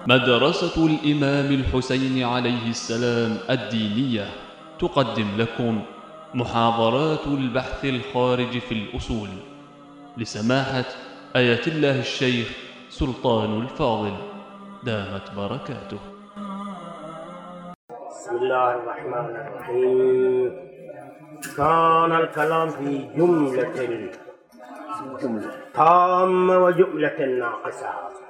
مدرسة الإمام الحسين عليه السلام الدينية تقدم لكم محاضرات البحث الخارج في الأصول لسماحة آية الله الشيخ سلطان الفاضل دامت بركاته. بسم الله الرحمن الرحيم. كان الكلام في جملة تامة وجملة ناقصة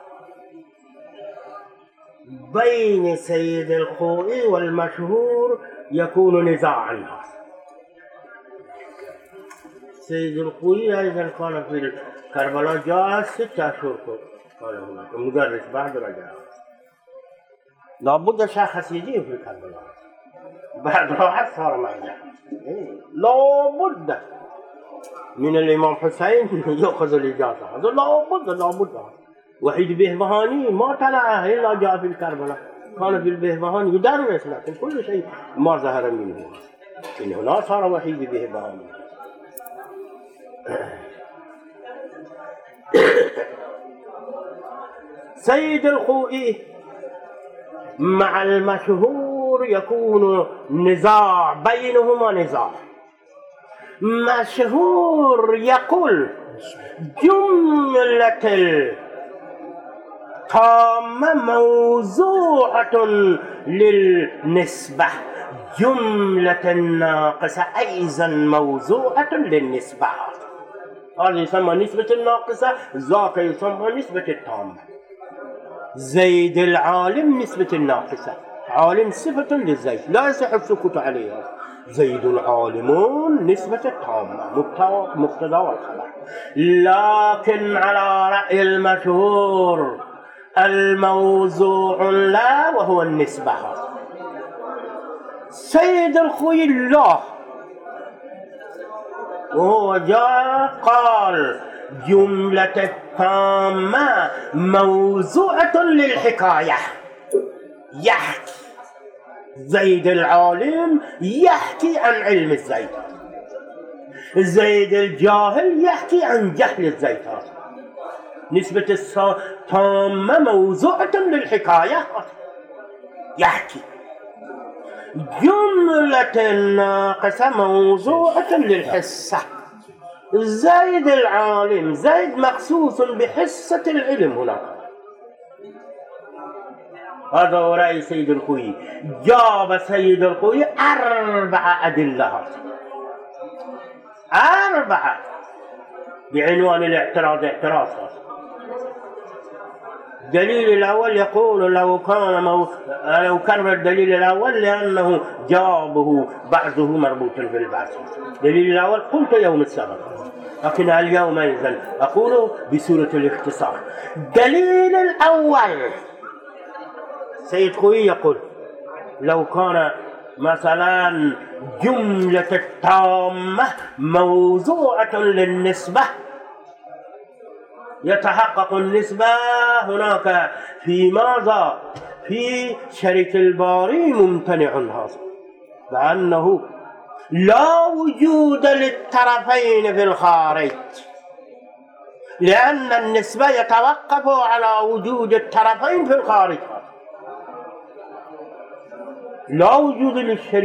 بين سيد الخوئي والمشهور يكون نزاعا. سيد الخوئي أيضا كان في كربلاء جاء 6 أشهر كان هناك مدرس بعد رجع. لابد شخص يجي في كربلاء بعد راحت صار مرجع. لابد من الإمام حسين يأخذ الإجازة. هذا لابد. وحيد بهبهاني ما طلع إلا جاء في الكربلاء، كان في البهبهاني يدرس لكن كل شيء ما ظهر منه. من هنا صار وحيد بهبهاني. سيد الخوئي مع المشهور يكون نزاع بينهما نزاع. مشهور يقول جملة تامة موضوعة للنسبة، جملة ناقصة أيضا موضوعة للنسبة. هذا يسمى نسبة الناقصة، ذاك يسمى نسبة التامة. زيد العالم نسبة الناقصة، عالم صفة للزيد لا يصح السكوت عليها. زيد العالمون نسبة التامة مبتدا والخبر. لكن على رأي المشهور الموضوع لا وهو النسبة. سيد الخوئي الله وهو جاء قال جملة التامة موضوعة للحكاية، يحكي زيد العالم يحكي عن علم الزيد، زيد الجاهل يحكي عن جهل الزيد. نسبة التامة موضوعة للحكاية يحكي، جملة الناقصة موضوعة للحصة. زيد العالم زيد مخصوص بحصة العلم هناك. هذا هو رأي سيد الخوئي. جاب سيد الخوئي 4 أدلة، 4 بعنوان الاعتراض اعتراضات. الدليل الأول يقول لو كان الدليل الأول لأنه جابه بعضه مربوط بالبعض. الدليل الأول قلت يوم السبت، لكن اليوم أيضا أقول بصورة الاختصار. الدليل الأول سيد خوئي يقول لو كان مثلا جملة التامة موضوعة للنسبة يتحقق النسبة هناك في ماذا؟ في شريك الباري ممتنع هذا، لأنه لا وجود للطرفين في الخارج، لأن النسبة يتوقف على وجود الطرفين في الخارج. لا وجود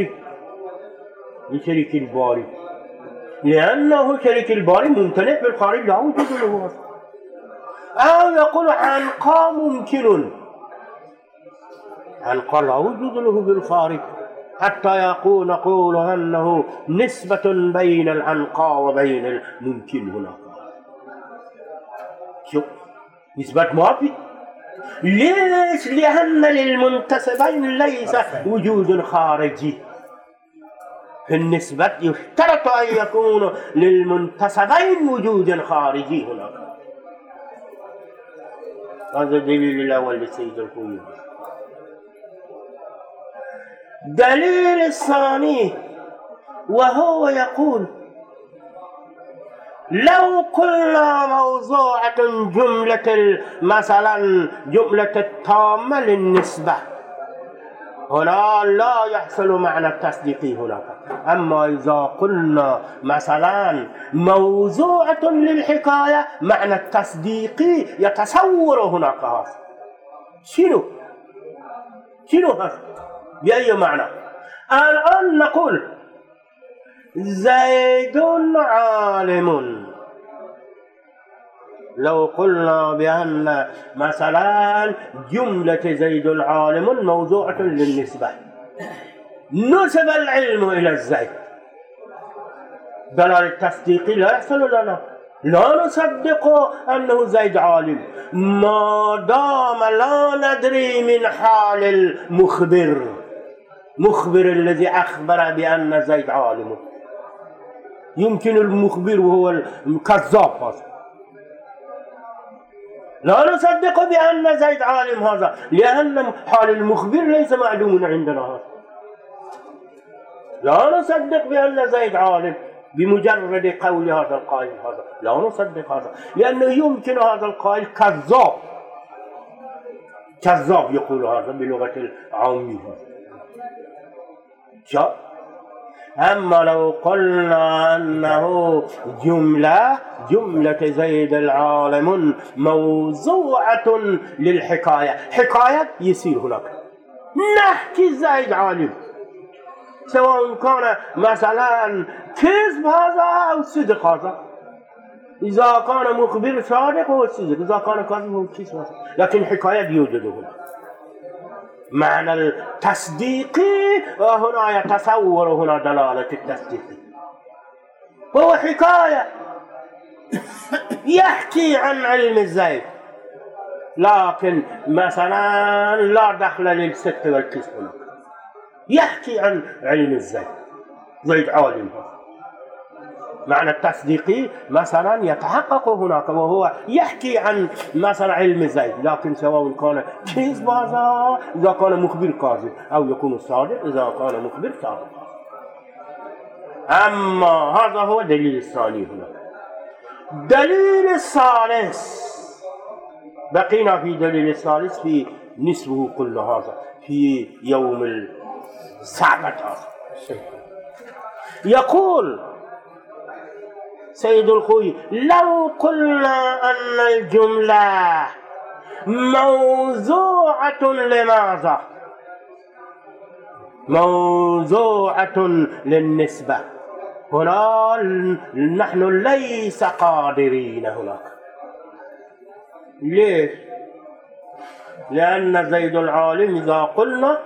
لشريك الباري، لأنه شريك الباري ممتنع في الخارج لا وجود له. أو يقول عنقا ممكن، عنقا لا وجود له في الخارج، حتى نقول أنه نسبة بين العنقا وبين الممكن هناك. شوف نسبة ما في. ليش؟ لأن للمنتسبين ليس وجود خارجي. في النسبة يشترط أن يكون للمنتسبين وجود خارجي هناك. هذا الدليل الأول لسيد الخوئي. دليل الثاني وهو يقول لو قلنا موضوعة جملة مثلا جملة التامة للنسبة هنا لا يحصل معنى التصديق هناك. أما إذا قلنا مثلا موضوعة للحكاية معنى التصديق يتصور هناك. شنو؟ شنو هذا؟ بأي معنى؟ الآن نقول زيد عالم، لو قلنا بأن مثلا جملة زيد العالم موضوعة للنسبة، نسب العلم إلى الزيد، دلالة التصديق لا يحصل لنا، لا نصدق أنه زيد عالم ما دام لا ندري من حال المخبر الذي أخبر بأن زيد عالم. يمكن المخبر وهو الكذاب هذا، لا نصدق بأن زيد عالم هذا، لأن حال المخبر ليس معلوم عندنا هذا. لا نصدق بأن زيد عالم بمجرد قول هذا القائل هذا، لا نصدق هذا، لأنه يمكن هذا القائل كذاب يقول هذا بلغة العامية. أما لو قلنا أنه جملة زيد العالم موضوعة للحكاية، حكاية يصير هناك نحكي زيد عالم، سواء كان مثلا كذب هذا أو صدق هذا، إذا كان مخبر صادق هو الصدق، إذا كان كاذب هو الكذب، لكن حكاية يوجد هنا. معنى التصديق هنا يتصور هنا دلالة التصديق، هو حكاية يحكي عن علم الزيد، لكن مثلا لا دخل للصدق والكذب هنا، يحكي عن علم زيد عالم. معنى التصديقي مثلا يتحقق هناك وهو يحكي عن مثلا علم زيد، لكن سواء كان كذب هذا إذا كان مخبر كاذب، أو يكون صادق إذا كان مخبر صادق. أما هذا هو الدليل الثاني هنا. دليل الثالث، بقينا في دليل الثالث في نصفه كل هذا في يوم السبت هذا. يقول سيد الخوي: لو قلنا أن الجملة موضوعة لماذا؟ موضوعة للنسبة، هنا نحن ليس قادرين هناك. ليش؟ لأن زيد العالم إذا قلنا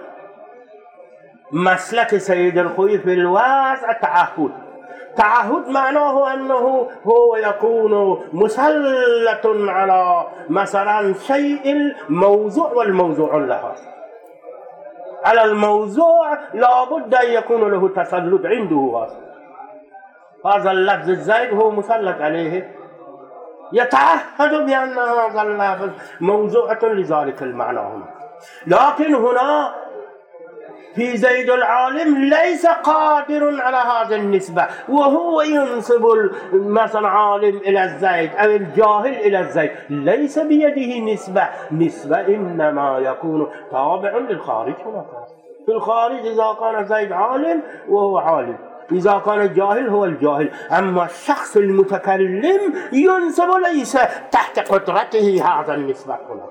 مسلك سيد الخوي في الوضع تعهد معناه أنه هو يكون مسلط على مثلا شيء الموضوع والموضوع له، على الموضوع لابد أن يكون له تسلط عنده. هذا اللفظ الزيد هو مسلط عليه، يتعهد بأن هذا اللفظ موضوعة لذلك المعنى هنا. لكن هنا في زيد العالم ليس قادر على هذا النسبة، وهو ينسب مثلا عالم إلى الزيد أو الجاهل إلى الزيد، ليس بيده نسبة إنما يكون تابع للخارج. هنا في الخارج إذا كان زيد عالم وهو عالم، إذا كان جاهل هو الجاهل. أما الشخص المتكلم ينسب ليس تحت قدرته هذا النسبة هنا،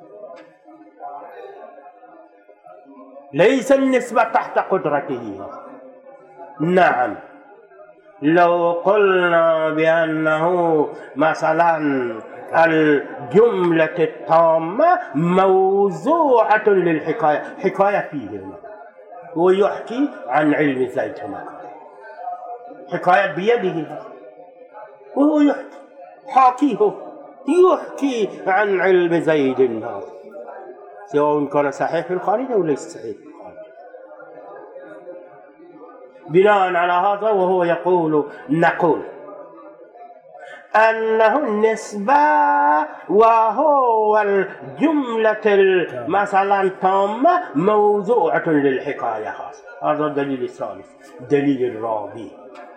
ليس النسبة تحت قدرته. نعم، لو قلنا بأنه مثلا الجملة التامة موضوعة للحكاية، حكاية فيه هنا، هو يحكي عن علم زيد هناك، حكاية بيده وهو يحكي عن علم زيد هذا، سواء كان صحيح في الخارج أو ليس صحيح في الخارج. بناء على هذا وهو نقول أنه النسبة وهو الجملة مثلا التامة موضوعة للحكاية. هذا الدليل الثالث. دليل الرابع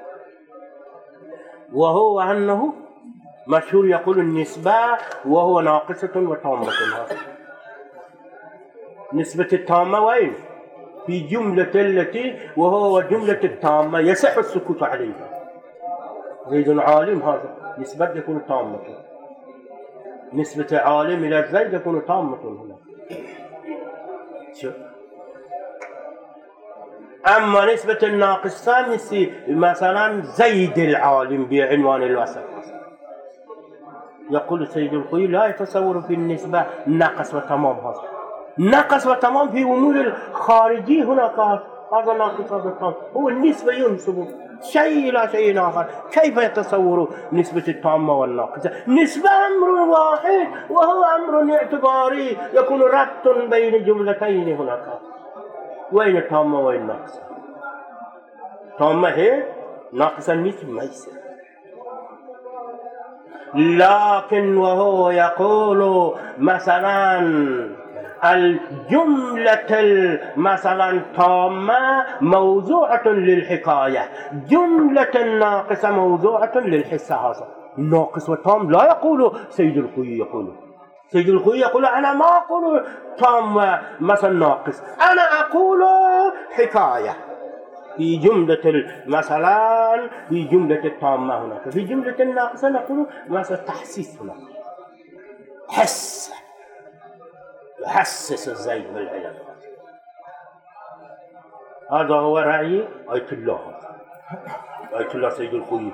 وهو أنه مشهور يقول النسبة وهو ناقصة وتامة. نسبة التامة وين؟ في جملة التي وهو جملة التامة يصح السكوت عليها. زيد عالم هذا نسبة يكون تامة، نسبة عالم إلى زيد يكون تامة هنا. أما نسبة الناقص مثلا زيد العالم بعنوان الوسط، يقول سيد الخوي لا يتصور في النسبة نقص وتمام. هذا نقص وتمام في أمور الخارجي هناك، هذا ناقص هذا تمام، هو النسبة ينسب شيء إلى شيء آخر. كيف يتصور نسبة التامة والناقصة؟ نسبة أمر واحد وهو أمر اعتباري يكون ربط بين جملتين هناك. وين التامة وين الناقصة؟ تامة هي ناقصة النسبة ما يصير. لكن وهو يقول مثلا الجملة مثلا تامة موضوعة للحكاية، جملة ناقصة موضوعة للحصة. هذا ناقص وتام لا يقول سيد الخوي. يقول سيد الخوي يقول أنا ما أقول تام مثلا ناقص، أنا أقول حكاية في جملة مثلا في جملة التامة هناك، في جملة الناقصة نقول مثلا تحسيس هناك، حس يحسس الزيد بالعلم. هذا هو رأي آية الله، آية الله سيد الخوي.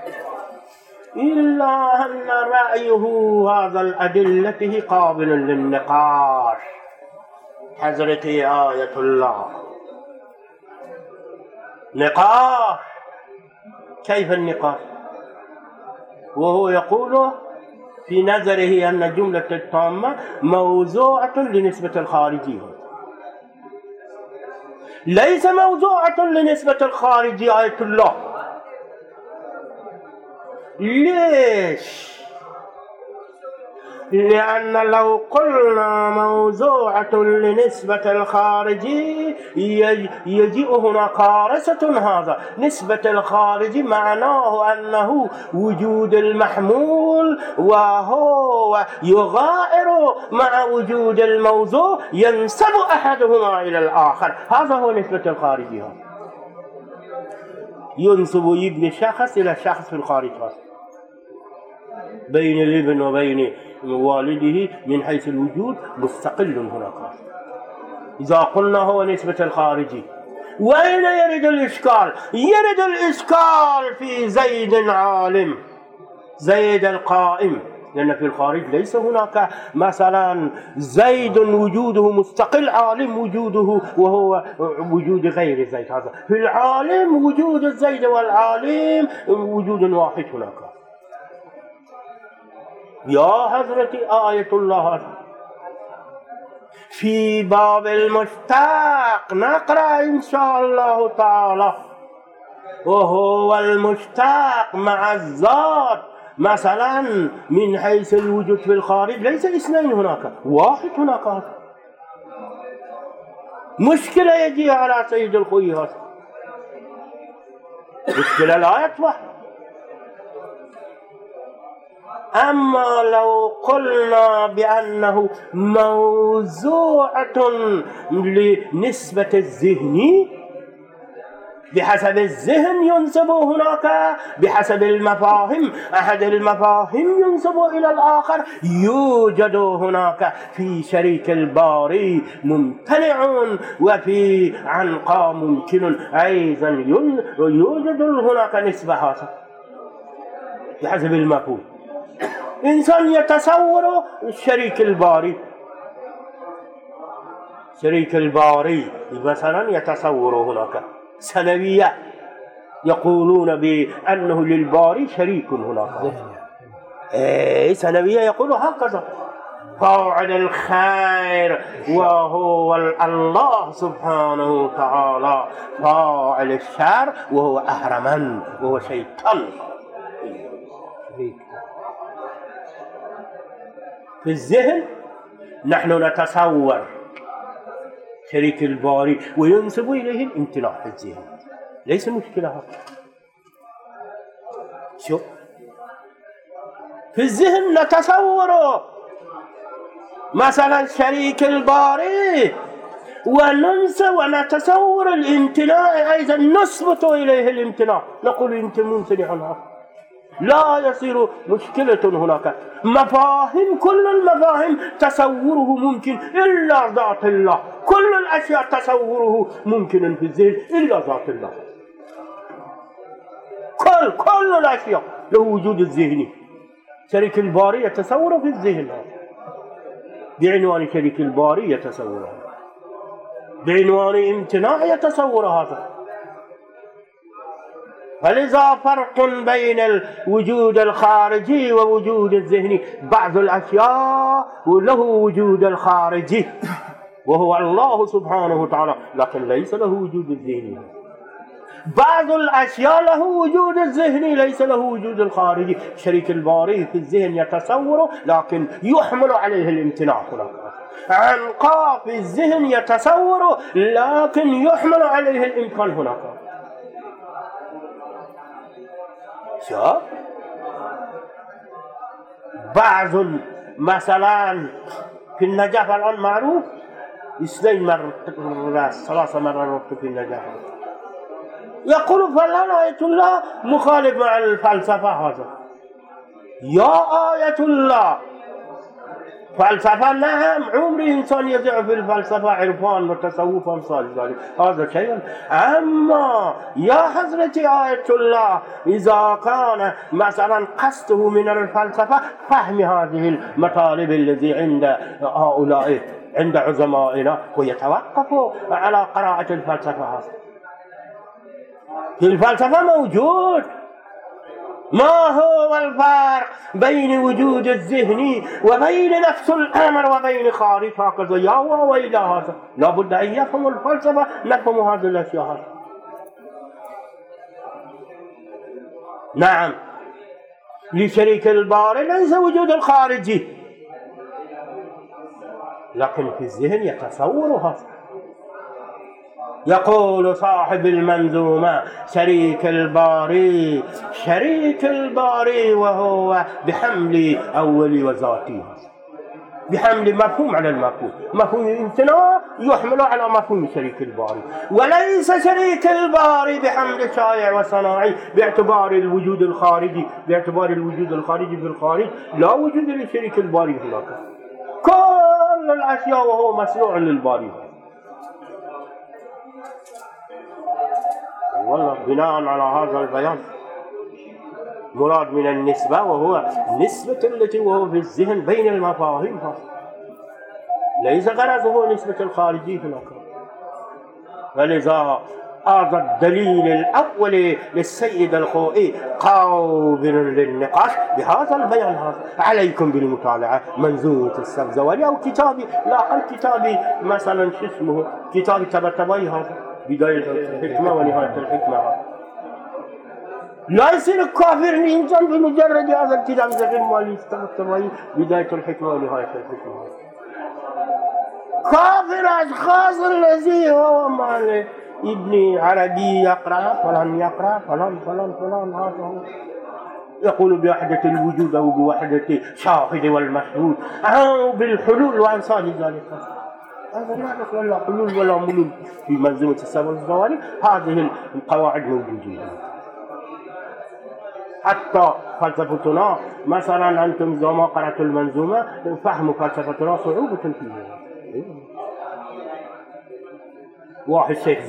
إلا أن رأيه هذا الأدلة قابل للنقاش. حضرتي آية الله نقاش. كيف النقاش؟ وهو يقول في نظره أن جملة التامة موضوعة لنسبة الخارجي، ليس موضوعة لنسبة الخارجي آية الله. ليش؟ لأن لو قلنا موضوعة لنسبة الخارجي يجيء هنا كارثة. هذا نسبة الخارجي معناه أنه وجود المحمول وهو يغائر مع وجود الموضوع، ينسب أحدهما إلى الآخر. هذا هو نسبة الخارجي، ينسب ابن شخص إلى شخص في الخارج، بين الابن وبين والده من حيث الوجود مستقل هناك. إذا قلنا هو نسبة الخارجي، وأين يرد الإشكال؟ يرد الإشكال في زيد عالم، زيد القائم، لأن في الخارج ليس هناك مثلا زيد وجوده مستقل، عالم وجوده وهو وجود غير زيد. هذا في العالم وجود الزيد والعالم وجود واحد هناك. يا حضرتي آية الله في باب المشتق نقرأ إن شاء الله تعالى، وهو المشتق مع الذات مثلا من حيث الوجود في الخارج ليس اثنين هناك، واحد هناك. مشكلة يجي على سيد الخوي، هذا مشكلة لا يطرح. أما لو قلنا بأنه موضوعة لنسبة الذهن، بحسب الذهن ينسب هناك، بحسب المفاهيم أحد المفاهيم ينسب إلى الآخر، يوجد هناك في شريك الباري ممتنع وفي عنقى ممكن، أيضا يوجد هناك نسبة هذا بحسب المفهوم. إنسان يتصور شريك الباري، شريك الباري مثلا يتصور هناك سنوية، يقولون بأنه للباري شريك هناك، سنوية يقول هكذا، فاعل الخير وهو الله سبحانه وتعالى، فاعل الشر وهو أهرمن وهو شيطان. في الذهن نحن نتصور شريك الباري وينسب إليه الامتناع في الذهن، ليس مشكلة هذا. شوف في الذهن نتصور مثلا شريك الباري وننسى ونتصور الامتناع، أيضا نثبت إليه الامتناع، نقول أنت ممتنع عنها. لا يصير مشكلة هناك. مفاهيم، كل المفاهيم تصوره ممكن إلا ذات الله، كل الأشياء تصوره ممكن في الذهن إلا ذات الله. كل الأشياء له وجود الذهني. شريك الباري يتصور في الذهن بعنوان شريك الباري يتصور، بعنوان امتناع يتصور هذا. فلذا فرق بين الوجود الخارجي ووجود الذهني. بعض الأشياء له وجود الخارجي وهو الله سبحانه وتعالى، لكن ليس له وجود الذهني. بعض الأشياء له وجود الذهني ليس له وجود الخارجي. شريك الباري في الذهن يتصور لكن يحمل عليه الامتناع هناك. عنقاء في الذهن يتصور لكن يحمل عليه الإمكان هناك. شوف بعض مثلا في النجاح الآن معروف 2 مرات 3 مرات في النجاح، يقول فلان آية الله مخالف مع الفلسفة. هذا يا آية الله فلسفة نعم، عمر إنسان يزع في الفلسفة عرفان وتصوف أمثال ذلك، هذا شيء. أما يا حضرة آية الله إذا كان مثلا قصده من الفلسفة فهم هذه المطالب التي عند هؤلاء عند عظمائنا، ويتوقف على قراءة الفلسفة. الفلسفة موجود. ما هو الفرق بين وجود الذهني وبين نفس الأمر وبين خارج؟ هكذا يا وإلى هذا لابد أن يفهم الفلسفة نفهم هذه الأشياء. نعم، لشريك الباري ليس وجود الخارجي، لكن في الذهن يتصورها. يقول صاحب المنظومة شريك الباري وهو بحمل أولي وذاتي، بحمل مفهوم على المفهوم، مفهوم الامتناع يحمل على مفهوم شريك الباري، وليس شريك الباري بحمل شائع وصناعي باعتبار الوجود الخارجي. باعتبار الوجود الخارجي في الخارج لا وجود لشريك الباري هناك. كل الأشياء وهو مصنوع للباري. والله بناء على هذا البيان مراد من النسبة، وهو نسبة التي وهو في الذهن بين المفاهيم، ليس غرضه نسبة الخارجي هناك. فلذا هذا الدليل الأول للسيد الخوئي قابل للنقاش بهذا البيان. هذا عليكم بالمطالعة منظومة السبزواري أو كتابي، لا كتابي مثلا شو اسمه، كتاب طباطبائي هذا بداية الحكمة ونهاية الحكمة. لا يصير كافر الإنسان بمجرد هذا الكتاب زغير مالي طباطبائي بداية الحكمة ونهاية الحكمة. كافر أشخاص الذي هو مال ابن عربي يقرأ فلان يقرأ فلان هذا هو يقول بوحدة الوجود أو بوحدة الشاهد والمشهود أو بالحلول وأمثال ذلك. هذا لا يقول لا حلول ولا ملول في منظومة السبزواري. هذه القواعد موجودة. حتى فلسفتنا مثلا أنتم إذا ما قرأتوا المنظومة فهم فلسفتنا صعوبة فيها. واحد الشيخ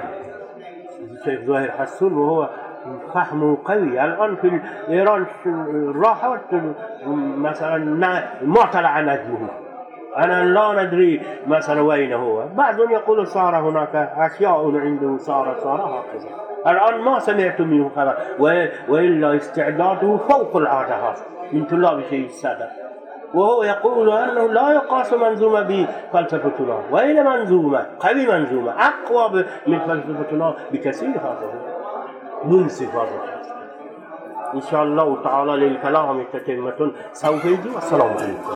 زهير حسون وهو فهمه قوي. الآن في إيران راحت مثلا ما طلع نجمه، أنا لا ندري مثلا وين هو. بعض يقول صار هناك أشياء عنده صار هكذا. الآن ما سمعت منه خبر، وإلا استعداده فوق العادة هذا من طلاب شيء السادة. وهو يقول أنه لا يقاس منظومة بفلسفتنا، وإن منظومة قوي، منظومة أقوى من فلسفتنا بكثير. هذا منصف هذا الشخص. إن شاء الله تعالى للكلام تتمة سوف يجي. والسلام عليكم.